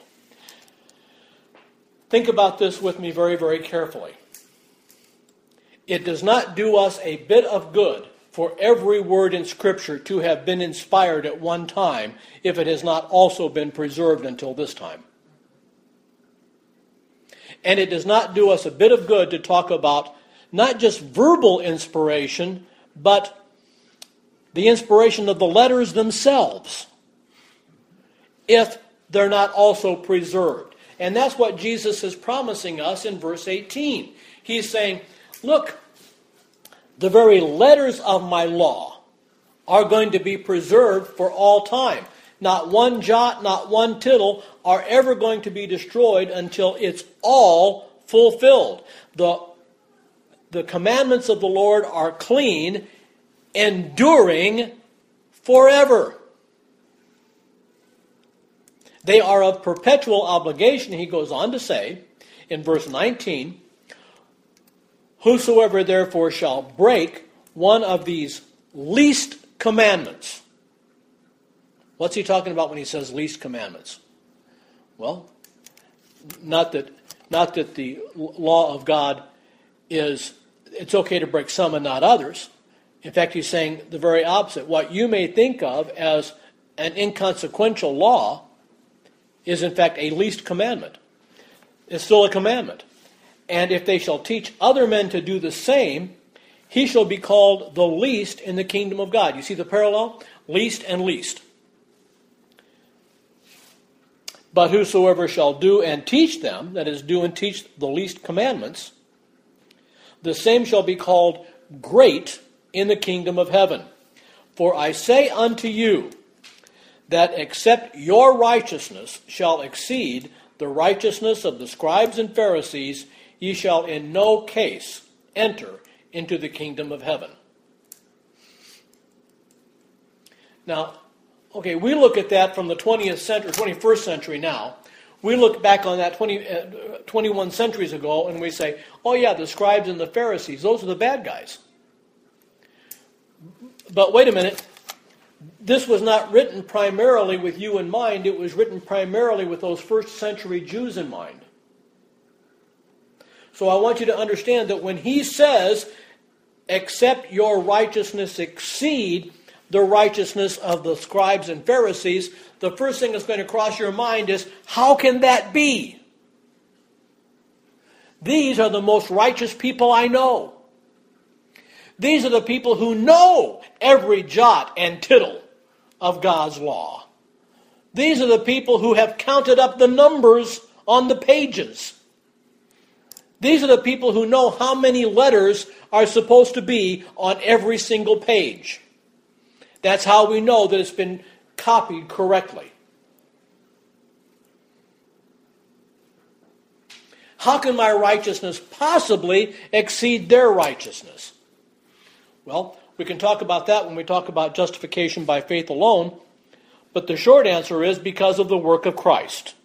Think about this with me very, very carefully. It does not do us a bit of good for every word in Scripture to have been inspired at one time if it has not also been preserved until this time. And it does not do us a bit of good to talk about not just verbal inspiration, but the inspiration of the letters themselves, if they're not also preserved. And that's what Jesus is promising us in verse eighteen. He's saying, look, the very letters of my law are going to be preserved for all time. Not one jot, not one tittle are ever going to be destroyed until it's all fulfilled. The, the commandments of the Lord are clean, enduring forever. They are of perpetual obligation, he goes on to say in verse nineteen, whosoever therefore shall break one of these least commandments. What's he talking about when he says least commandments? Well, not that Not that the law of God is, it's okay to break some and not others. In fact, he's saying the very opposite. What you may think of as an inconsequential law is in fact a least commandment. It's still a commandment. And if they shall teach other men to do the same, he shall be called the least in the kingdom of God. You see the parallel? Least and least. But whosoever shall do and teach them, that is, do and teach the least commandments, the same shall be called great in the kingdom of heaven. For I say unto you, that except your righteousness shall exceed the righteousness of the scribes and Pharisees, ye shall in no case enter into the kingdom of heaven. Now, okay, we look at that from the twentieth century, twenty-first century now. We look back on that twenty, uh, twenty-one centuries ago and we say, oh yeah, the scribes and the Pharisees, those are the bad guys. But wait a minute. This was not written primarily with you in mind. It was written primarily with those first century Jews in mind. So I want you to understand that when he says, except your righteousness exceed the righteousness of the scribes and Pharisees, the first thing that's going to cross your mind is, how can that be? These are the most righteous people I know. These are the people who know every jot and tittle of God's law. These are the people who have counted up the numbers on the pages. These are the people who know how many letters are supposed to be on every single page. That's how we know that it's been copied correctly. How can my righteousness possibly exceed their righteousness? Well, we can talk about that when we talk about justification by faith alone, but the short answer is because of the work of Christ.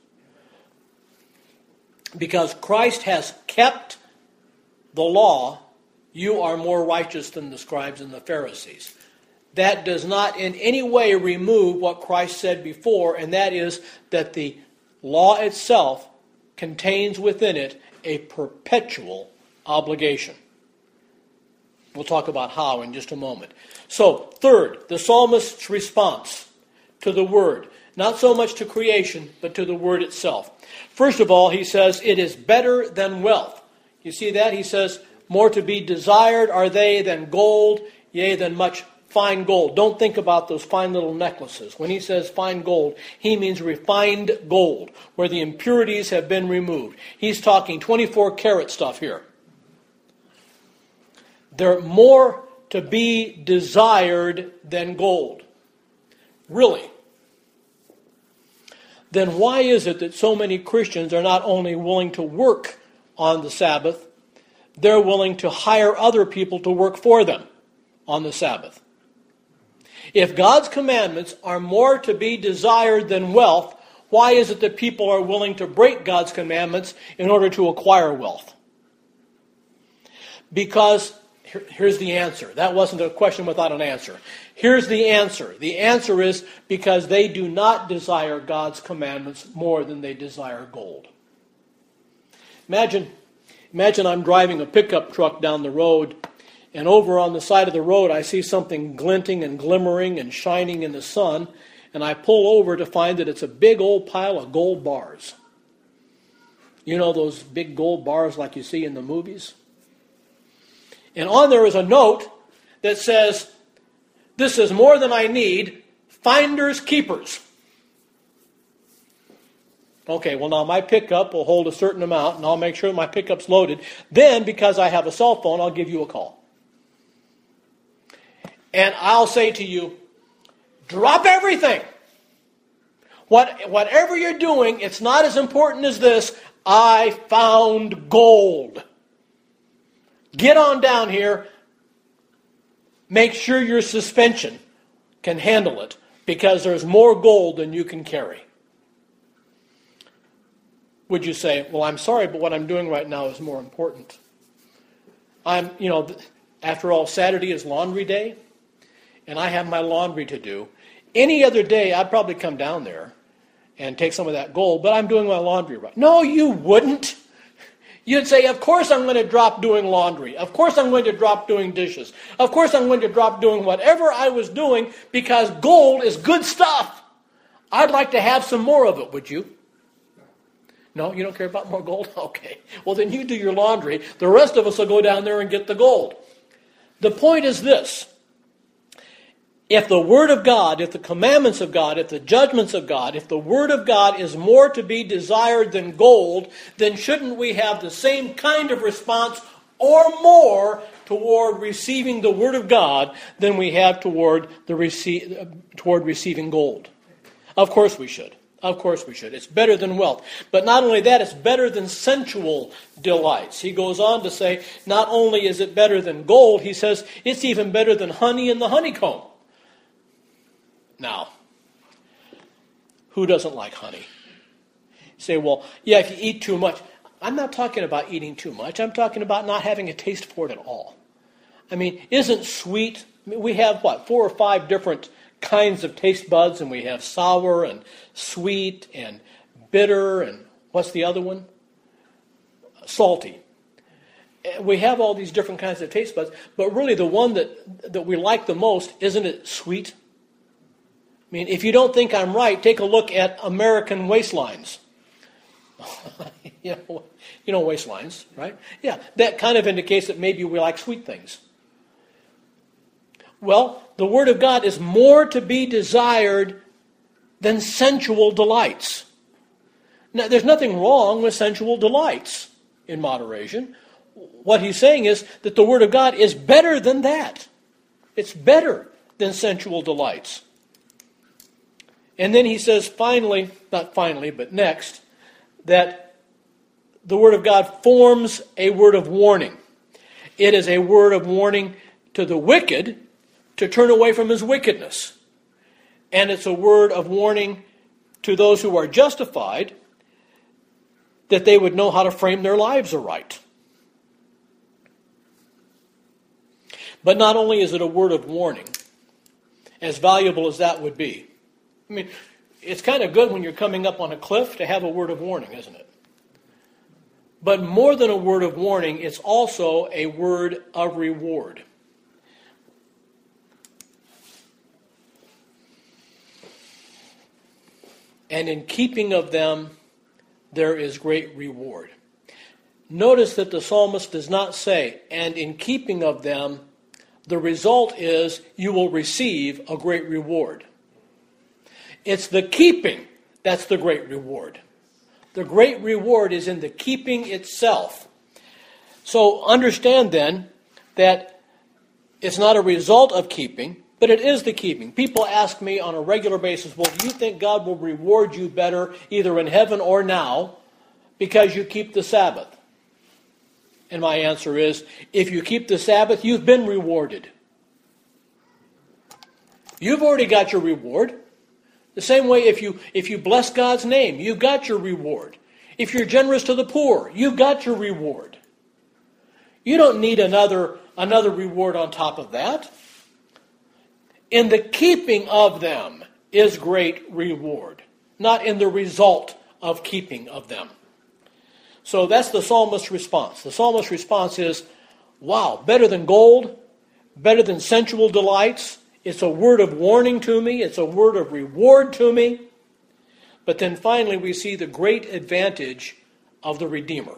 Because Christ has kept the law, you are more righteous than the scribes and the Pharisees. That does not in any way remove what Christ said before, and that is that the law itself contains within it a perpetual obligation. We'll talk about how in just a moment. So, third, the psalmist's response to the word. Not so much to creation, but to the word itself. First of all, he says, it is better than wealth. You see that? He says, more to be desired are they than gold, yea, than much fine gold. Don't think about those fine little necklaces. When he says fine gold, he means refined gold, where the impurities have been removed. He's talking twenty-four karat stuff here. They're more to be desired than gold. Really? Then why is it that so many Christians are not only willing to work on the Sabbath, they're willing to hire other people to work for them on the Sabbath? If God's commandments are more to be desired than wealth, why is it that people are willing to break God's commandments in order to acquire wealth? Because here's the answer. That wasn't a question without an answer. Here's the answer. The answer is because they do not desire God's commandments more than they desire gold. Imagine, imagine I'm driving a pickup truck down the road, and over on the side of the road I see something glinting and glimmering and shining in the sun, and I pull over to find that it's a big old pile of gold bars. You know those big gold bars like you see in the movies? And on there is a note that says, this is more than I need, finders keepers. Okay, well now my pickup will hold a certain amount and I'll make sure my pickup's loaded. Then, because I have a cell phone, I'll give you a call. And I'll say to you, drop everything. What, whatever you're doing, it's not as important as this. I found gold. Get on down here. Make sure your suspension can handle it, because there's more gold than you can carry. Would you say, well, I'm sorry, but what I'm doing right now is more important? I'm, you know, after all, Saturday is laundry day, and I have my laundry to do. Any other day, I'd probably come down there and take some of that gold, but I'm doing my laundry right. No, you wouldn't. You'd say, of course I'm going to drop doing laundry. Of course I'm going to drop doing dishes. Of course I'm going to drop doing whatever I was doing because gold is good stuff. I'd like to have some more of it, would you? No, you don't care about more gold? Okay. Well, then you do your laundry. The rest of us will go down there and get the gold. The point is this. If the Word of God, if the commandments of God, if the judgments of God, if the Word of God is more to be desired than gold, then shouldn't we have the same kind of response or more toward receiving the Word of God than we have toward the rece- toward receiving gold? Of course we should. Of course we should. It's better than wealth. But not only that, it's better than sensual delights. He goes on to say, not only is it better than gold, he says, it's even better than honey in the honeycomb. Now, who doesn't like honey? You say, well, yeah, if you eat too much. I'm not talking about eating too much. I'm talking about not having a taste for it at all. I mean, isn't sweet? I mean, we have, what, four or five different kinds of taste buds, and we have sour and sweet and bitter, and what's the other one? Salty. We have all these different kinds of taste buds, but really the one that, that we like the most, isn't it sweet? I mean, if you don't think I'm right, take a look at American waistlines. you know, you know waistlines, right? Yeah, that kind of indicates that maybe we like sweet things. Well, the Word of God is more to be desired than sensual delights. Now, there's nothing wrong with sensual delights in moderation. What he's saying is that the Word of God is better than that. It's better than sensual delights. And then he says finally, not finally, but next, that the Word of God forms a word of warning. It is a word of warning to the wicked to turn away from his wickedness. And it's a word of warning to those who are justified that they would know how to frame their lives aright. But not only is it a word of warning, as valuable as that would be. I mean, it's kind of good when you're coming up on a cliff to have a word of warning, isn't it? But more than a word of warning, it's also a word of reward. And in keeping of them, there is great reward. Notice that the psalmist does not say, and in keeping of them, the result is you will receive a great reward. It's the keeping that's the great reward. The great reward is in the keeping itself. So understand then that it's not a result of keeping, but it is the keeping. People ask me on a regular basis, well, do you think God will reward you better either in heaven or now because you keep the Sabbath? And my answer is, if you keep the Sabbath, you've been rewarded. You've already got your reward. The same way if you if you bless God's name, you've got your reward. If you're generous to the poor, you've got your reward. You don't need another, another reward on top of that. In the keeping of them is great reward, not in the result of keeping of them. So that's the psalmist's response. The psalmist's response is, wow, better than gold, better than sensual delights. It's a word of warning to me. It's a word of reward to me. But then finally we see the great advantage of the Redeemer.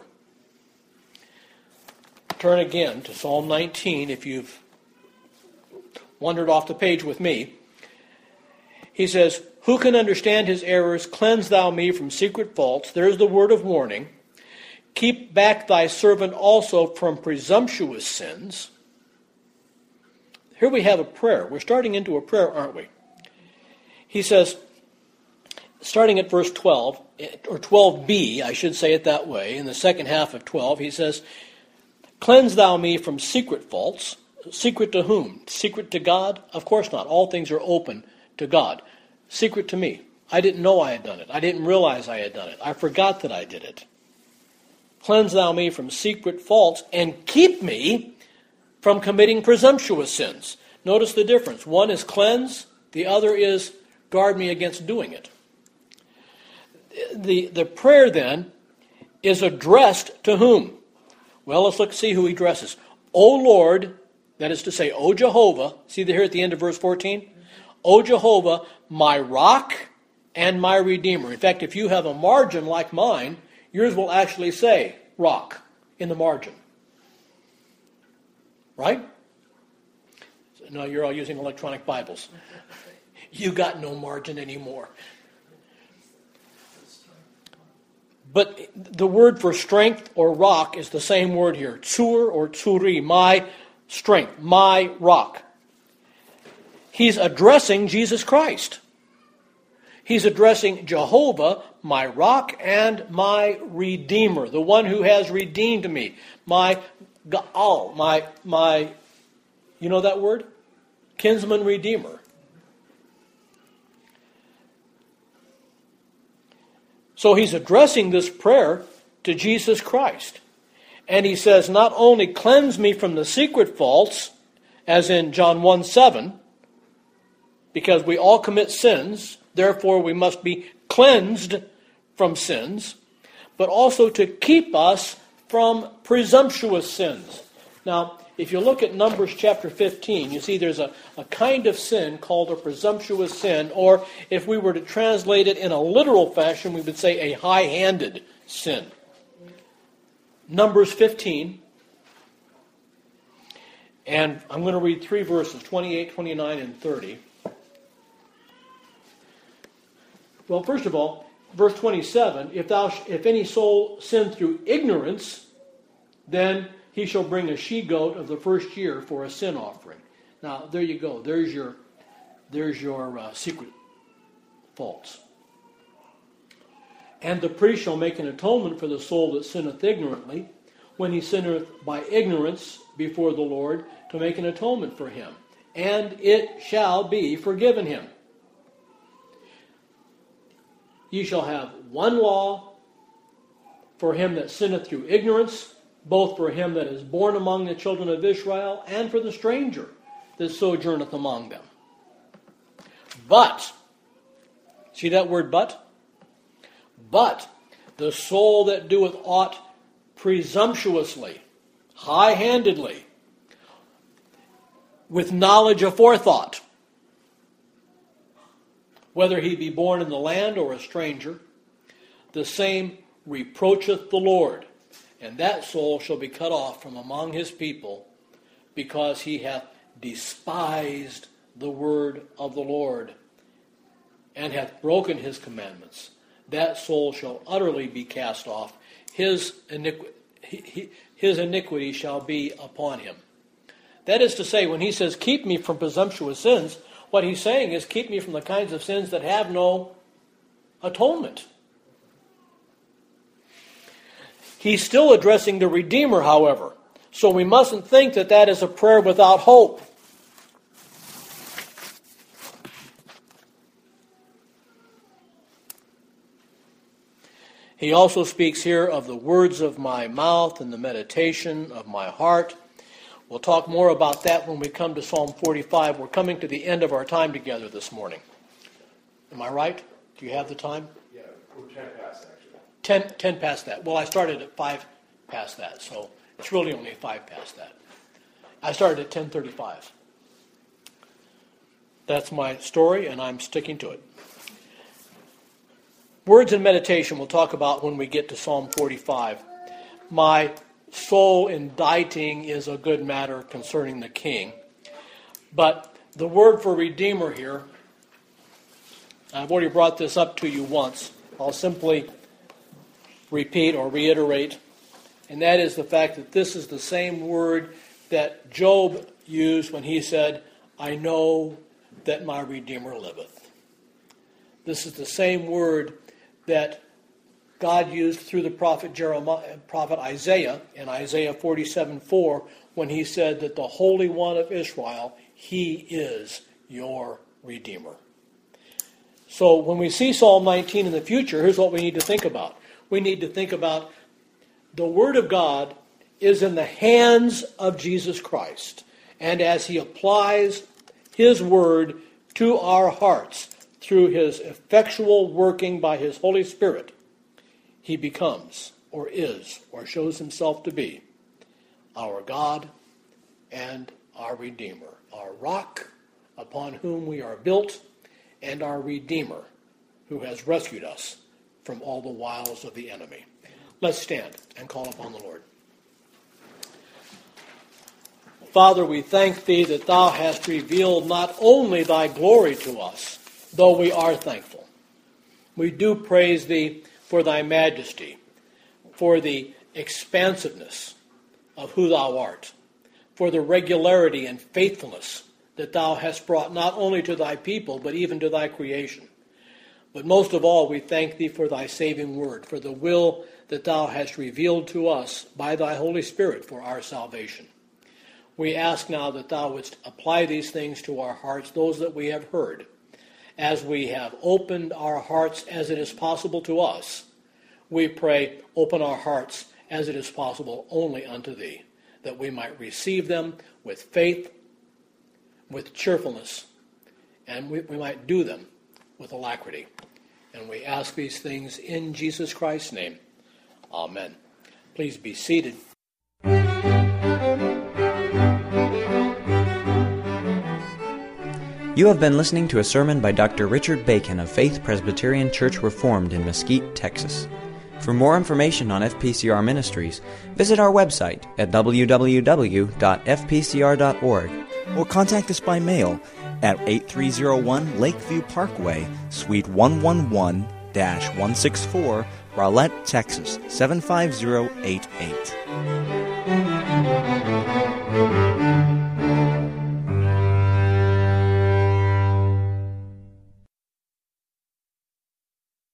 Turn again to Psalm nineteen if you've wandered off the page with me. He says, who can understand his errors? Cleanse thou me from secret faults. There's the word of warning. Keep back thy servant also from presumptuous sins. Here we have a prayer. We're starting into a prayer, aren't we? He says, starting at verse twelve, or twelve b, I should say it that way, in the second half of twelve, he says, cleanse thou me from secret faults. Secret to whom? Secret to God? Of course not. All things are open to God. Secret to me. I didn't know I had done it. I didn't realize I had done it. I forgot that I did it. Cleanse thou me from secret faults and keep me from committing presumptuous sins. Notice the difference. One is cleanse. The other is guard me against doing it. The, the prayer then is addressed to whom? Well, let's look see who he addresses. O Lord, that is to say, O Jehovah, see here at the end of verse fourteen? O Jehovah, my rock and my redeemer. In fact, if you have a margin like mine, yours will actually say rock in the margin. Right? No, you're all using electronic Bibles. You got no margin anymore. But the word for strength or rock is the same word here. Tsur or tsuri, my strength, my rock. He's addressing Jesus Christ. He's addressing Jehovah, my rock and my redeemer, the one who has redeemed me. My Gaal, my, my, you know that word? Kinsman redeemer. So he's addressing this prayer to Jesus Christ. And he says, not only cleanse me from the secret faults, as in John one seven, because we all commit sins, therefore we must be cleansed from sins, but also to keep us from presumptuous sins. Now, if you look at Numbers chapter fifteen, you see there's a, a kind of sin called a presumptuous sin, or if we were to translate it in a literal fashion, we would say a high-handed sin. Numbers fifteen, and I'm going to read three verses, twenty-eight, twenty-nine, and thirty. Well, first of all, verse twenty-seven, if thou, if any soul sin through ignorance, then he shall bring a she-goat of the first year for a sin offering. Now, there you go. There's your, there's your uh, secret faults. And the priest shall make an atonement for the soul that sinneth ignorantly, when he sinneth by ignorance before the Lord, to make an atonement for him. And it shall be forgiven him. Ye shall have one law for him that sinneth through ignorance, both for him that is born among the children of Israel, and for the stranger that sojourneth among them. But, see that word but? But the soul that doeth aught presumptuously, high-handedly, with knowledge aforethought, whether he be born in the land or a stranger, the same reproacheth the Lord, and that soul shall be cut off from among his people, because he hath despised the word of the Lord, and hath broken his commandments. That soul shall utterly be cast off. His iniquity, his iniquity shall be upon him. That is to say, when he says, keep me from presumptuous sins, what he's saying is, keep me from the kinds of sins that have no atonement. He's still addressing the Redeemer, however. So we mustn't think that that is a prayer without hope. He also speaks here of the words of my mouth and the meditation of my heart. We'll talk more about that when we come to Psalm forty-five. We're coming to the end of our time together this morning. Am I right? Do you have the time? Yeah, we're ten past, actually. Ten, ten past that. Well, I started at five past that, so it's really only five past that. I started at ten thirty-five. That's my story, and I'm sticking to it. Words and meditation we'll talk about when we get to Psalm forty-five. My soul inditing is a good matter concerning the king. But the word for redeemer here, I've already brought this up to you once. I'll simply repeat or reiterate, and that is the fact that this is the same word that Job used when he said, I know that my Redeemer liveth. This is the same word that God used through the prophet Jeremiah, prophet Isaiah in Isaiah forty-seven four when he said that the Holy One of Israel, he is your Redeemer. So when we see Psalm nineteen in the future, here's what we need to think about. We need to think about the Word of God is in the hands of Jesus Christ. And as he applies his Word to our hearts through his effectual working by his Holy Spirit, he becomes or is or shows himself to be our God and our Redeemer, our rock upon whom we are built, and our Redeemer who has rescued us from all the wiles of the enemy. Let's stand and call upon the Lord. Father, we thank thee that thou hast revealed not only thy glory to us, though we are thankful. We do praise thee for thy majesty, for the expansiveness of who thou art, for the regularity and faithfulness that thou hast brought not only to thy people, but even to thy creation. But most of all, we thank thee for thy saving word, for the will that thou hast revealed to us by thy Holy Spirit for our salvation. We ask now that thou wouldst apply these things to our hearts, those that we have heard, as we have opened our hearts as it is possible to us. We pray, open our hearts as it is possible only unto thee, that we might receive them with faith, with cheerfulness, and we, we might do them with alacrity. And we ask these things in Jesus Christ's name. Amen. Please be seated. You have been listening to a sermon by Doctor Richard Bacon of Faith Presbyterian Church Reformed in Mesquite, Texas. For more information on F P C R Ministries, visit our website at w w w dot f p c r dot org or contact us by mail at eighty-three oh one Lakeview Parkway, Suite one eleven dash one sixty-four, Rowlett, Texas seven five zero eight eight.